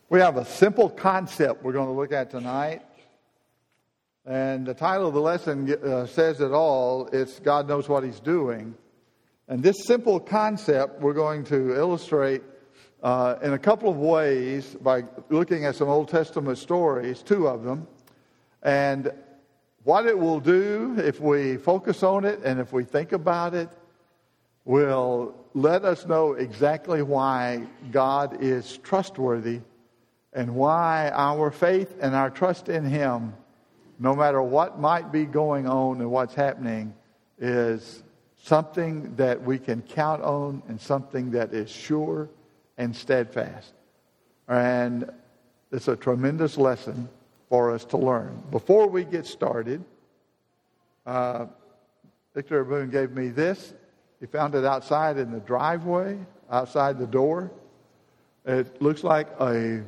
We have a simple concept we're going to look at tonight. And the title of the lesson says it all. It's God Knows What He's Doing. And this simple concept we're going to illustrate in a couple of ways by looking at some Old Testament stories, two of them. And what it will do if we focus on it and if we think about it will let us know exactly why God is trustworthy and why our faith and our trust in Him, no matter what might be going on and what's happening, is something that we can count on and something that is sure and steadfast. And it's a tremendous lesson for us to learn. Before we get started, Victor Boone gave me this. He found it outside in the driveway, outside the door. It looks like a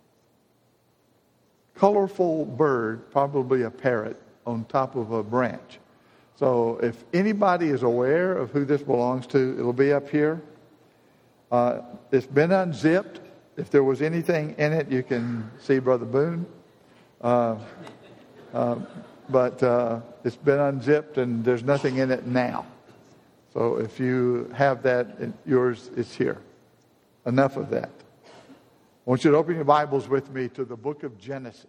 colorful bird, probably a parrot, on top of a branch. So if anybody is aware of who this belongs to, it'll be up here. It's been unzipped. If there was anything in it, you can see Brother Boone. But it's been unzipped and there's nothing in it now. So if you have that, yours is here. Enough of that. I want you to open your Bibles with me to the book of Genesis.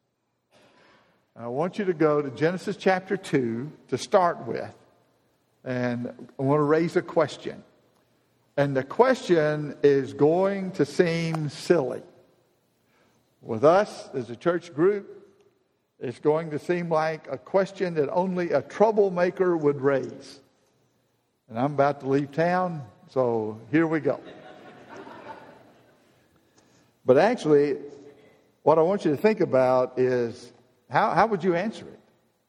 I want you to go to Genesis chapter 2 to start with. And I want to raise a question. And the question is going to seem silly. With us as a church group, it's going to seem like a question that only a troublemaker would raise. And I'm about to leave town, so here we go. But actually, what I want you to think about is how would you answer it?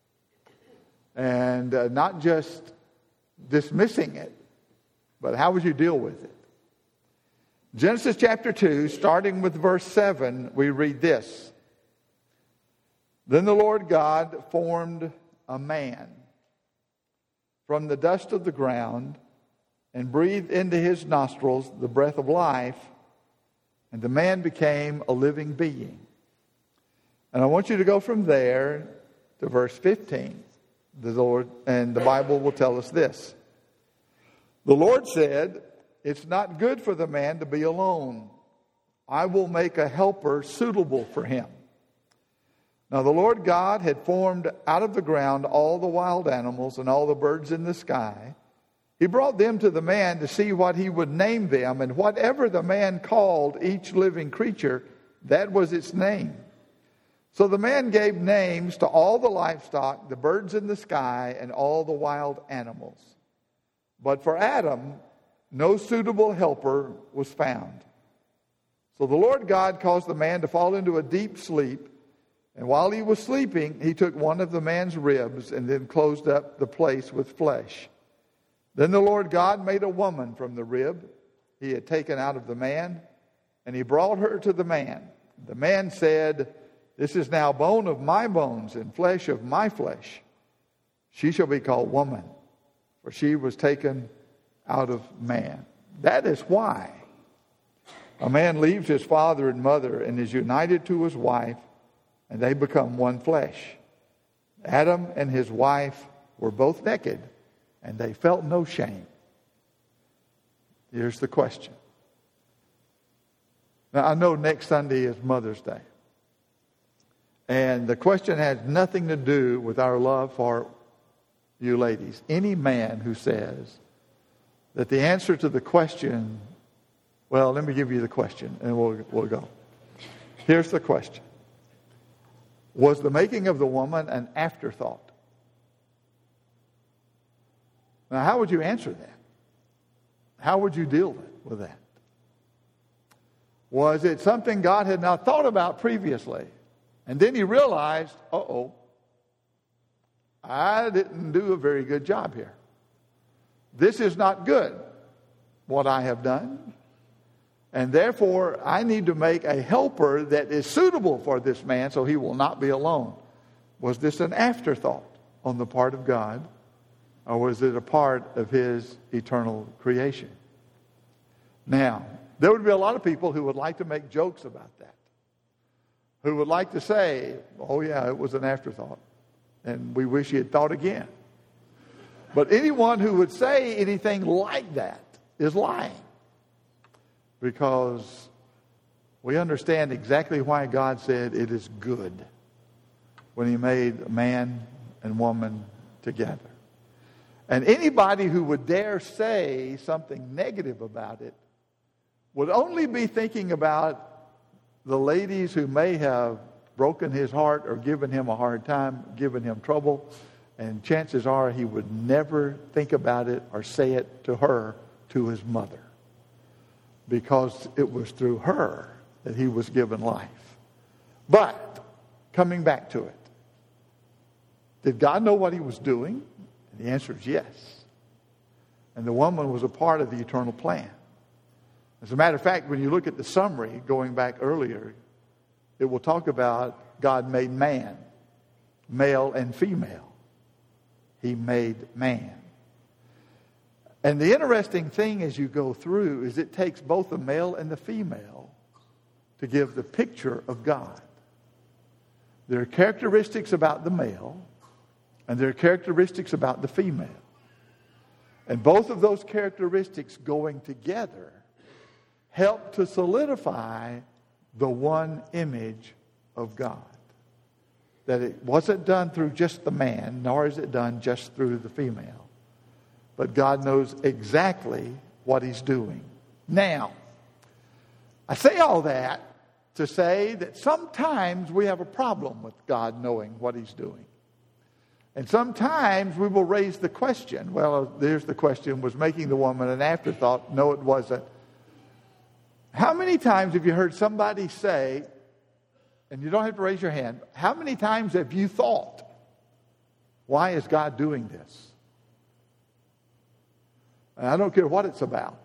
And not just dismissing it, but how would you deal with it? Genesis chapter 2, starting with verse 7, we read this. Then the Lord God formed a man from the dust of the ground and breathed into his nostrils the breath of life, and the man became a living being. And I want you to go from there to verse 15. The Lord, and the Bible will tell us this. The Lord said, "It's not good for the man to be alone. I will make a helper suitable for him." Now the Lord God had formed out of the ground all the wild animals and all the birds in the sky. He brought them to the man to see what he would name them, and whatever the man called each living creature, that was its name. So the man gave names to all the livestock, the birds in the sky, and all the wild animals. But for Adam, no suitable helper was found. So the Lord God caused the man to fall into a deep sleep, and while he was sleeping, he took one of the man's ribs and then closed up the place with flesh. Then the Lord God made a woman from the rib he had taken out of the man, and he brought her to the man. The man said, "This is now bone of my bones and flesh of my flesh. She shall be called woman, for she was taken out of man." That is why a man leaves his father and mother and is united to his wife, and they become one flesh. Adam and his wife were both naked, and they felt no shame. Here's the question. Now, I know next Sunday is Mother's Day. And the question has nothing to do with our love for you ladies. Any man who says that the answer to the question, well, let me give you the question, and we'll go. Here's the question. Was the making of the woman an afterthought? Now, how would you answer that? How would you deal with that? Was it something God had not thought about previously? And then he realized, I didn't do a very good job here. This is not good, what I have done. And therefore, I need to make a helper that is suitable for this man so he will not be alone. Was this an afterthought on the part of God? Or was it a part of His eternal creation? Now, there would be a lot of people who would like to make jokes about that. who would like to say, oh yeah, it was an afterthought, and we wish he had thought again. But anyone who would say anything like that is lying, because we understand exactly why God said it is good when he made man and woman together. And anybody who would dare say something negative about it would only be thinking about the ladies who may have broken his heart or given him a hard time, given him trouble, and chances are he would never think about it or say it to her, to his mother, because it was through her that he was given life. But coming back to it, did God know what he was doing? And the answer is yes. And the woman was a part of the eternal plan. As a matter of fact, when you look at the summary, going back earlier, it will talk about God made man, male and female. He made man. And the interesting thing as you go through is it takes both the male and the female to give the picture of God. There are characteristics about the male, and there are characteristics about the female. And both of those characteristics going together help to solidify the one image of God. That it wasn't done through just the man, nor is it done just through the female. But God knows exactly what he's doing. Now, I say all that to say that sometimes we have a problem with God knowing what he's doing. And sometimes we will raise the question, well, there's the question, was making the woman an afterthought? No, it wasn't. How many times have you heard somebody say, and you don't have to raise your hand, how many times have you thought, why is God doing this? And I don't care what it's about.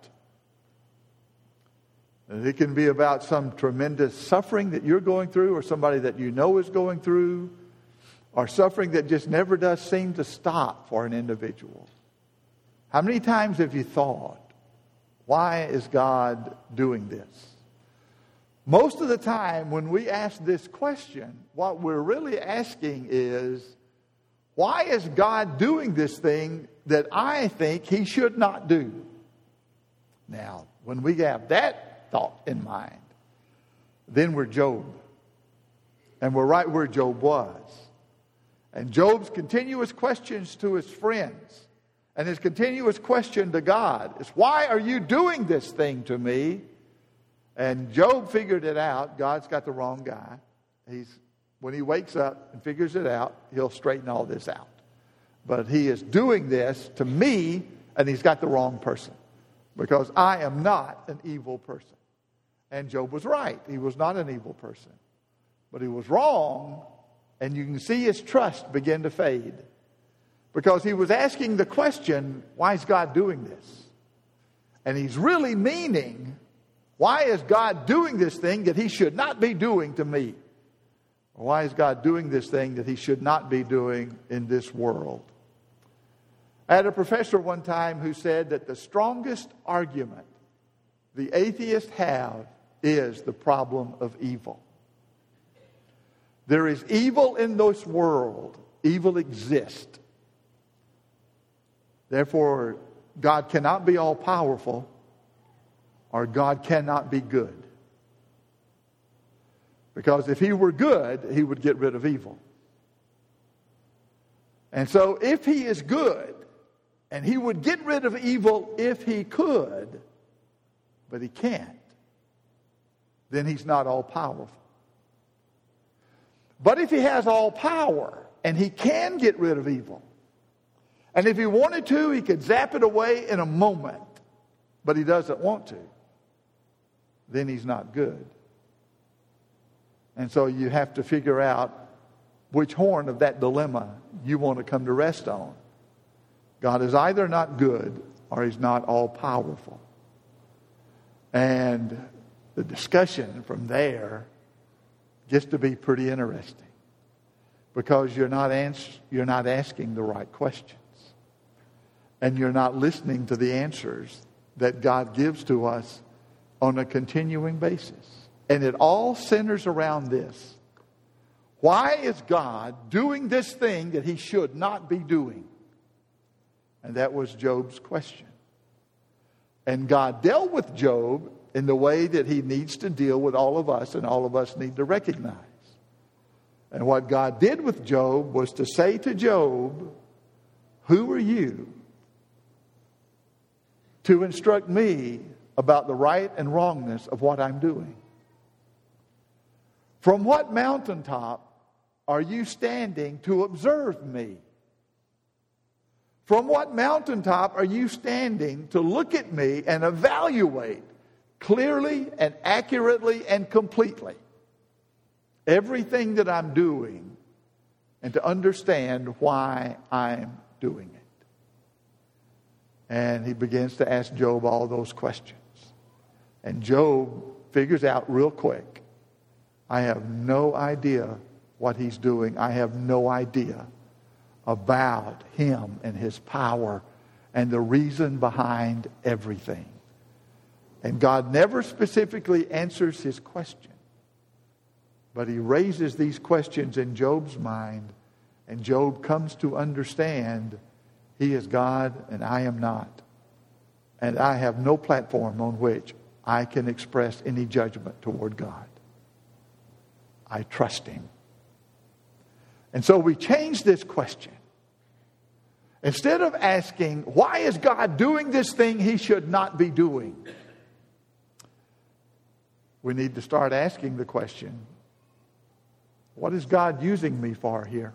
It can be about some tremendous suffering that you're going through, or somebody that you know is going through, or suffering that just never does seem to stop for an individual. How many times have you thought, why is God doing this? Most of the time when we ask this question, what we're really asking is, why is God doing this thing that I think he should not do? Now, when we have that thought in mind, then we're Job. And we're right where Job was. And Job's continuous questions to his friends and his continuous question to God is, why are you doing this thing to me? And Job figured it out. God's got the wrong guy. When he wakes up and figures it out, he'll straighten all this out. But he is doing this to me, and he's got the wrong person, because I am not an evil person. And Job was right. He was not an evil person. But he was wrong, and you can see his trust begin to fade, because he was asking the question, why is God doing this? And he's really meaning, why is God doing this thing that he should not be doing to me? Or why is God doing this thing that he should not be doing in this world? I had a professor one time who said that the strongest argument the atheists have is the problem of evil. There is evil in this world. Evil exists. Therefore, God cannot be all-powerful, or God cannot be good. Because if he were good, he would get rid of evil. And so if he is good, and he would get rid of evil if he could, but he can't, then he's not all-powerful. But if he has all power, and he can get rid of evil, and if he wanted to, he could zap it away in a moment, but he doesn't want to, then he's not good. And so you have to figure out which horn of that dilemma you want to come to rest on. God is either not good or he's not all-powerful. And the discussion from there gets to be pretty interesting, because you're not asking the right questions. And you're not listening to the answers that God gives to us on a continuing basis. And it all centers around this. Why is God doing this thing that he should not be doing? And that was Job's question. And God dealt with Job in the way that he needs to deal with all of us, and all of us need to recognize. And what God did with Job was to say to Job, who are you to instruct me about the right and wrongness of what I'm doing? From what mountaintop are you standing to observe me? From what mountaintop are you standing to look at me and evaluate clearly and accurately and completely everything that I'm doing, and to understand why I'm doing it? And he begins to ask Job all those questions. And Job figures out real quick, I have no idea what he's doing. I have no idea about him and his power and the reason behind everything. And God never specifically answers his question, but he raises these questions in Job's mind, and Job comes to understand he is God and I am not. And I have no platform on which I can express any judgment toward God. I trust him. And so we change this question. Instead of asking, why is God doing this thing he should not be doing? We need to start asking the question, what is God using me for here?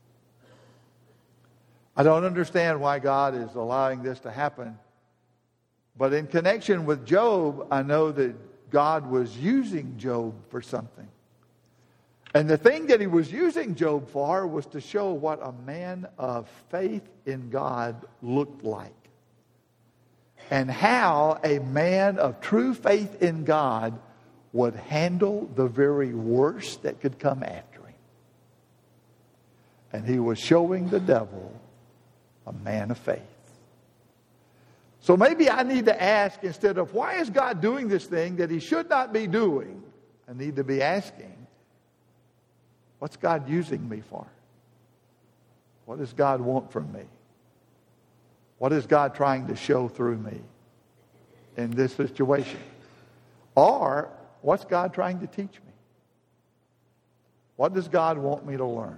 I don't understand why God is allowing this to happen. But in connection with Job, I know that God was using Job for something. And the thing that he was using Job for was to show what a man of faith in God looked like. And how a man of true faith in God would handle the very worst that could come after him. And he was showing the devil a man of faith. So maybe I need to ask, instead of why is God doing this thing that he should not be doing, I need to be asking, what's God using me for? What does God want from me? What is God trying to show through me in this situation? Or what's God trying to teach me? What does God want me to learn?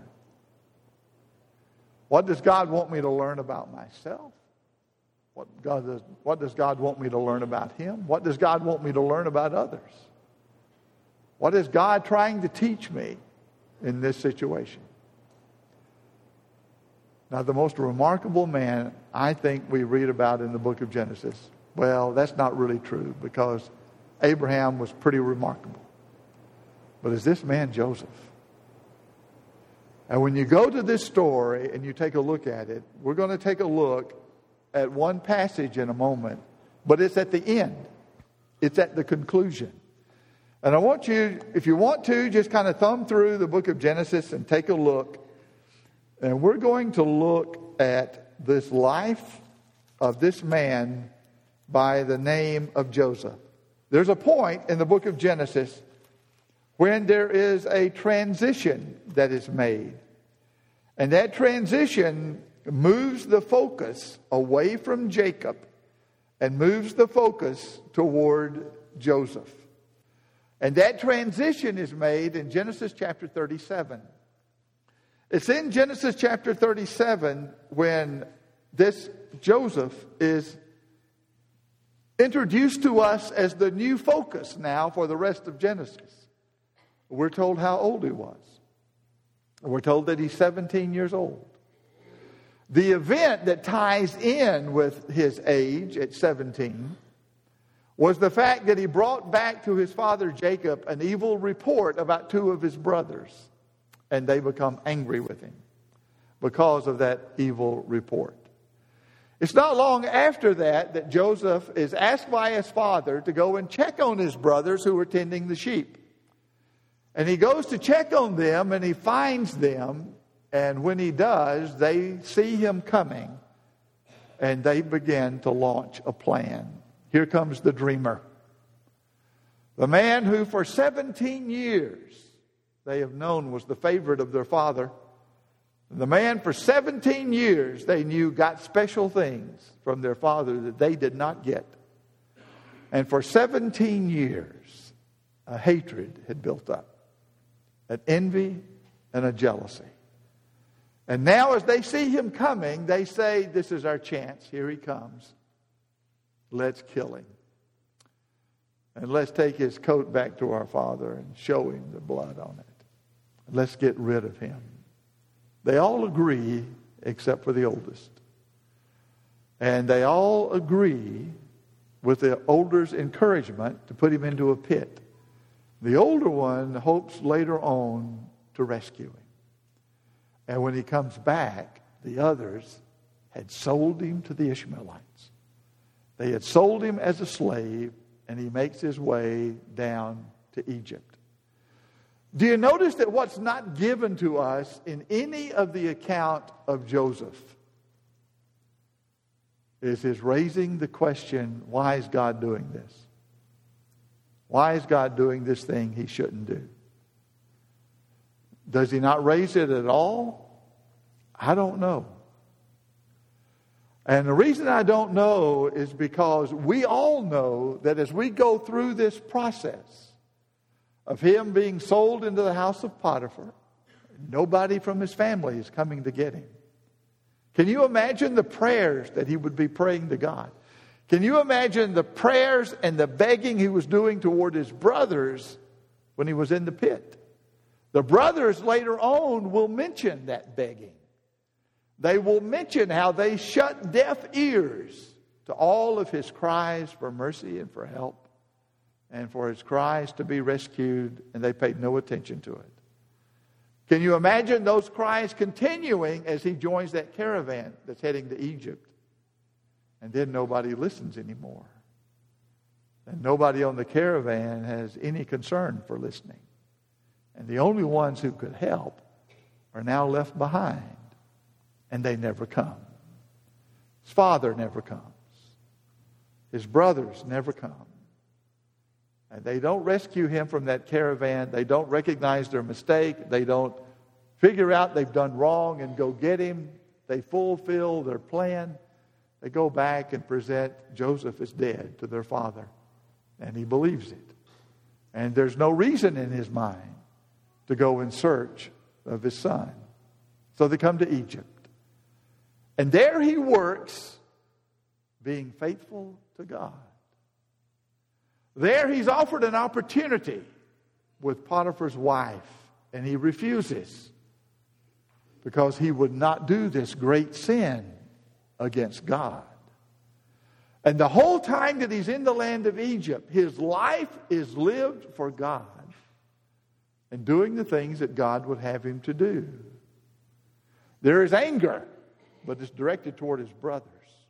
What does God want me to learn about myself? What does God want me to learn about him? What does God want me to learn about others? What is God trying to teach me in this situation? Now, the most remarkable man I think we read about in the book of Genesis, well, that's not really true, because Abraham was pretty remarkable. But is this man Joseph? And when you go to this story and you take a look at it, we're going to take a look at one passage in a moment, but it's at the end. It's at the conclusion. And I want you, if you want to, just kind of thumb through the book of Genesis and take a look. And we're going to look at this life of this man by the name of Joseph. There's a point in the book of Genesis when there is a transition that is made. And that transition moves the focus away from Jacob and moves the focus toward Joseph. And that transition is made in Genesis chapter 37. It's in Genesis chapter 37 when this Joseph is introduced to us as the new focus now for the rest of Genesis. We're told how old he was. We're told that he's 17 years old. The event that ties in with his age at 17 was the fact that he brought back to his father Jacob an evil report about two of his brothers. And they become angry with him because of that evil report. It's not long after that Joseph is asked by his father to go and check on his brothers who were tending the sheep. And he goes to check on them and he finds them. And when he does, they see him coming. And they begin to launch a plan. Here comes the dreamer. The man who for 17 years they have known was the favorite of their father. The man for 17 years they knew got special things from their father that they did not get. And for 17 years, a hatred had built up, an envy and a jealousy. And now as they see him coming, they say, this is our chance. Here he comes. Let's kill him. And let's take his coat back to our father and show him the blood on it. Let's get rid of him. They all agree except for the oldest. And they all agree with the older's encouragement to put him into a pit. The older one hopes later on to rescue him. And when he comes back, the others had sold him to the Ishmaelites. They had sold him as a slave, and he makes his way down to Egypt. Do you notice that what's not given to us in any of the account of Joseph is his raising the question, why is God doing this? Why is God doing this thing he shouldn't do? Does he not raise it at all? I don't know. And the reason I don't know is because we all know that as we go through this process of him being sold into the house of Potiphar, nobody from his family is coming to get him. Can you imagine the prayers that he would be praying to God? Can you imagine the prayers and the begging he was doing toward his brothers when he was in the pit? The brothers later on will mention that begging. They will mention how they shut deaf ears to all of his cries for mercy and for help and for his cries to be rescued, and they paid no attention to it. Can you imagine those cries continuing as he joins that caravan that's heading to Egypt? And then nobody listens anymore. And nobody on the caravan has any concern for listening. And the only ones who could help are now left behind. And they never come. His father never comes. His brothers never come. And they don't rescue him from that caravan. They don't recognize their mistake. They don't figure out they've done wrong and go get him. They fulfill their plan. They go back and present Joseph as dead to their father. And he believes it. And there's no reason in his mind to go in search of his son. So they come to Egypt. And there he works, being faithful to God. There he's offered an opportunity with Potiphar's wife, and he refuses because he would not do this great sin against God. And the whole time that he's in the land of Egypt, his life is lived for God and doing the things that God would have him to do. There is anger, but it's directed toward his brothers.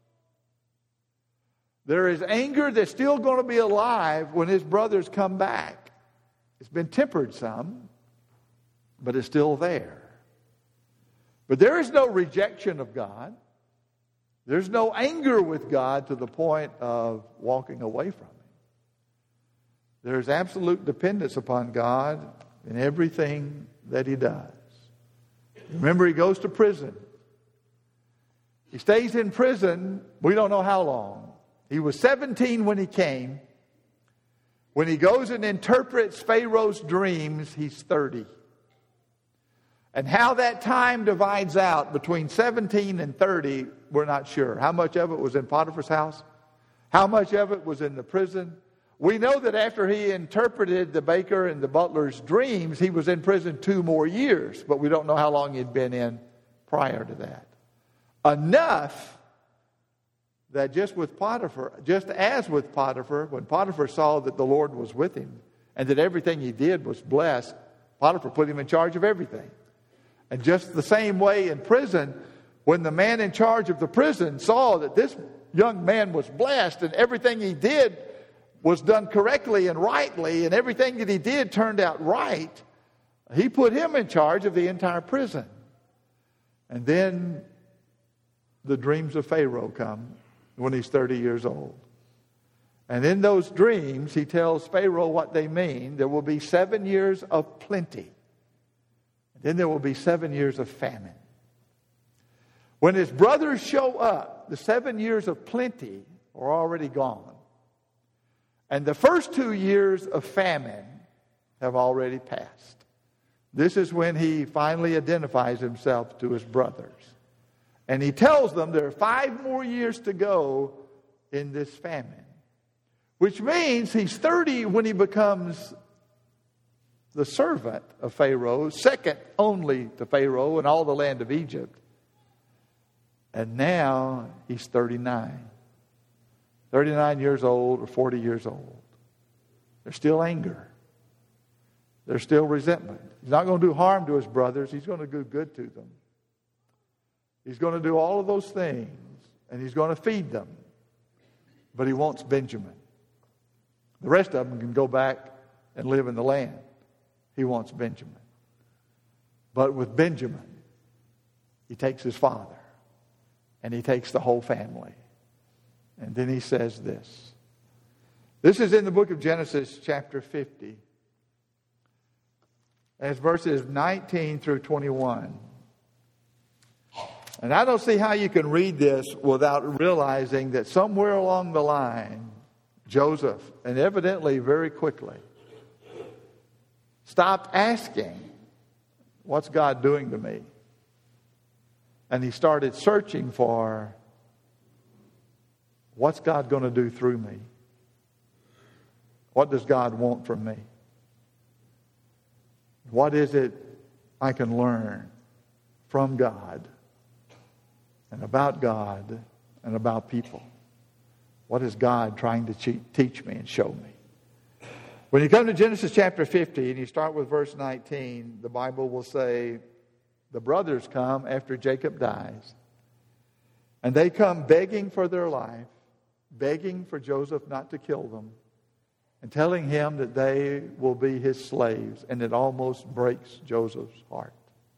There is anger that's still going to be alive when his brothers come back. It's been tempered some, but it's still there. But there is no rejection of God. There's no anger with God to the point of walking away from him. There's absolute dependence upon God in everything that he does. Remember, he goes to prison. He stays in prison, we don't know how long. He was 17 when he came. When he goes and interprets Pharaoh's dreams, he's 30. And how that time divides out between 17 and 30, we're not sure. How much of it was in Potiphar's house? How much of it was in the prison? We know that after he interpreted the baker and the butler's dreams, he was in prison 2 more years, but we don't know how long he'd been in prior to that. Enough that just as with Potiphar, when Potiphar saw that the Lord was with him and that everything he did was blessed, Potiphar put him in charge of everything. And just the same way in prison, when the man in charge of the prison saw that this young man was blessed and everything he did was done correctly and rightly and everything that he did turned out right, he put him in charge of the entire prison. And then the dreams of Pharaoh come when he's 30 years old. And in those dreams, he tells Pharaoh what they mean. There will be 7 years of plenty Then there will be 7 years of famine. When his brothers show up, the 7 years of plenty are already gone. And the first 2 years of famine have already passed. This is when he finally identifies himself to his brothers. And he tells them there are 5 more years to go in this famine. Which means he's 30 when he becomes the servant of Pharaoh, second only to Pharaoh in all the land of Egypt. And now he's 39. 39 years old or 40 years old. There's still anger. There's still resentment. He's not going to do harm to his brothers. He's going to do good to them. He's going to do all of those things. And he's going to feed them. But he wants Benjamin. The rest of them can go back and live in the land. He wants Benjamin. But with Benjamin, he takes his father. And he takes the whole family. And then he says this. This is in the book of Genesis chapter 50. And it's verses 19 through 21. And I don't see how you can read this without realizing that somewhere along the line, Joseph, and evidently very quickly, stopped asking, what's God doing to me? And he started searching for, what's God going to do through me? What does God want from me? What is it I can learn from God and about God and about people? What is God trying to teach me and show me? When you come to Genesis chapter 50 and you start with verse 19, the Bible will say, the brothers come after Jacob dies. And they come begging for their life, begging for Joseph not to kill them, and telling him that they will be his slaves. And it almost breaks Joseph's heart.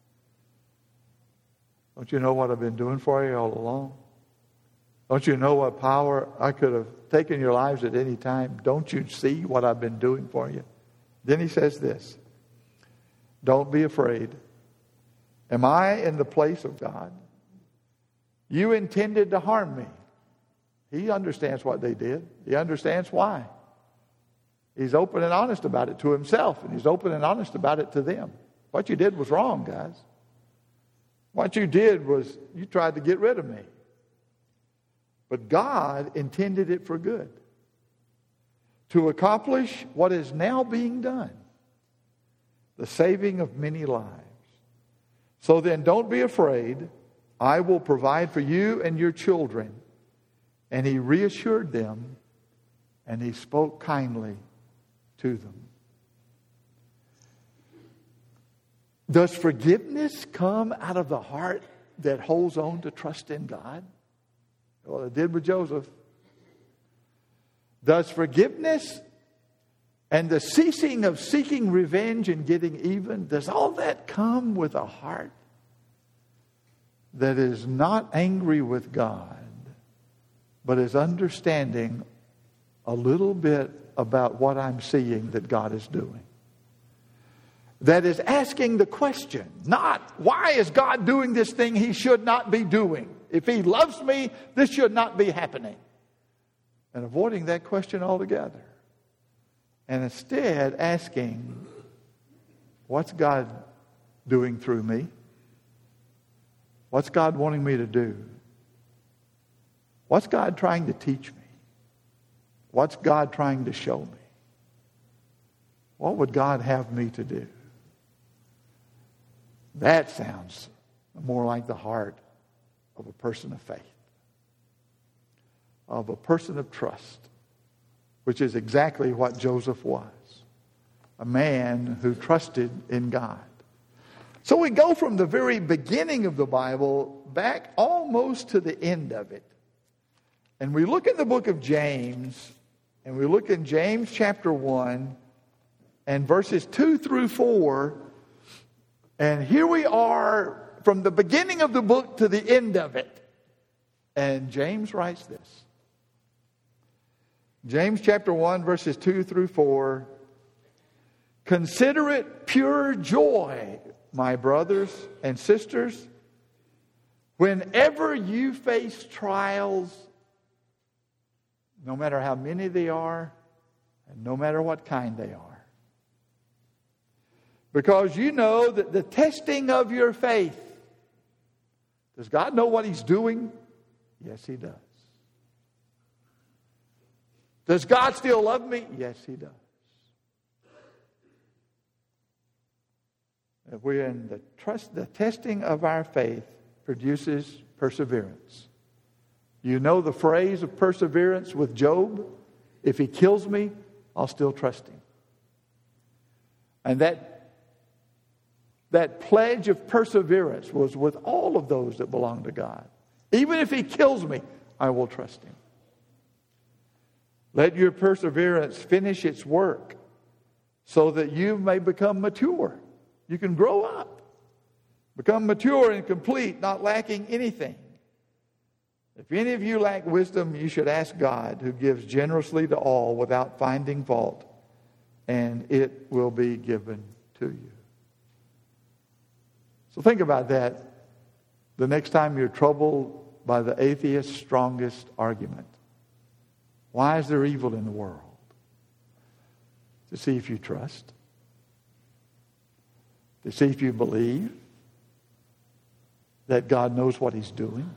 Don't you know what I've been doing for you all along? Don't you know what power I could have taken your lives at any time? Don't you see what I've been doing for you? Then he says this, don't be afraid. Am I in the place of God? You intended to harm me. He understands what they did. He understands why. He's open and honest about it to himself, and he's open and honest about it to them. What you did was wrong, guys. What you did was you tried to get rid of me. But God intended it for good, to accomplish what is now being done, the saving of many lives. So then don't be afraid. I will provide for you and your children. And he reassured them, and he spoke kindly to them. Does forgiveness come out of the heart that holds on to trust in God? Well, it did with Joseph. Does forgiveness and the ceasing of seeking revenge and getting even, does all that come with a heart that is not angry with God, but is understanding a little bit about what I'm seeing that God is doing? That is asking the question, not why is God doing this thing he should not be doing? If he loves me, this should not be happening. And avoiding that question altogether. And instead asking, what's God doing through me? What's God wanting me to do? What's God trying to teach me? What's God trying to show me? What would God have me to do? That sounds more like the heart of a person of faith, of a person of trust, which is exactly what Joseph was, a man who trusted in God. So we go from the very beginning of the Bible back almost to the end of it. And we look in the book of James, and we look in James chapter 1 and verses 2 through 4. And here we are from the beginning of the book to the end of it. And James writes this. James chapter 1 verses 2 through 4. Consider it pure joy, my brothers and sisters, whenever you face trials, no matter how many they are, and no matter what kind they are. Because you know that the testing of your faith, does God know what He's doing? Yes, He does. Does God still love me? Yes, He does. If we're in the testing of our faith produces perseverance. You know the phrase of perseverance with Job? If he kills me, I'll still trust him. And that pledge of perseverance was with all of those that belong to God. Even if he kills me, I will trust him. Let your perseverance finish its work so that you may become mature. You can grow up. Become mature and complete, not lacking anything. If any of you lack wisdom, you should ask God, who gives generously to all without finding fault, and it will be given to you. So think about that the next time you're troubled by the atheist's strongest argument. Why is there evil in the world? To see if you trust. To see if you believe that God knows what He's doing.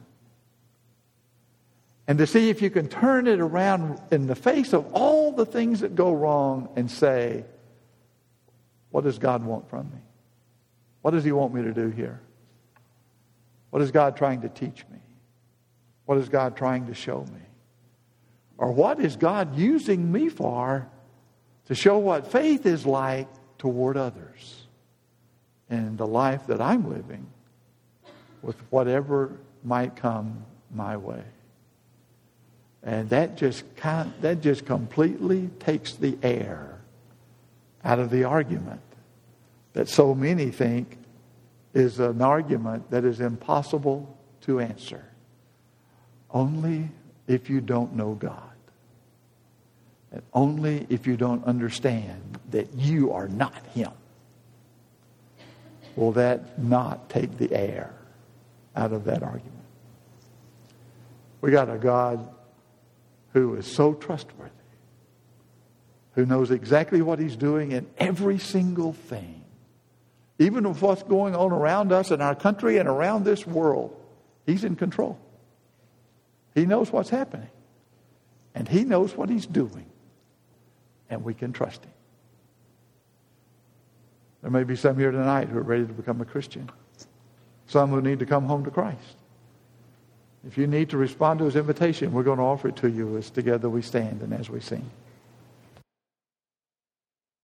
And to see if you can turn it around in the face of all the things that go wrong and say, what does God want from me? What does He want me to do here? What is God trying to teach me? What is God trying to show me? Or what is God using me for to show what faith is like toward others in the life that I'm living with whatever might come my way? And that just completely takes the air out of the argument that so many think is an argument that is impossible to answer. Only if you don't know God. And only if you don't understand that you are not Him. Will that not take the air out of that argument? We got a God who is so trustworthy, who knows exactly what He's doing in every single thing. Even with what's going on around us in our country and around this world, He's in control. He knows what's happening. And He knows what He's doing. And we can trust Him. There may be some here tonight who are ready to become a Christian. Some who need to come home to Christ. If you need to respond to His invitation, we're going to offer it to you as together we stand and as we sing.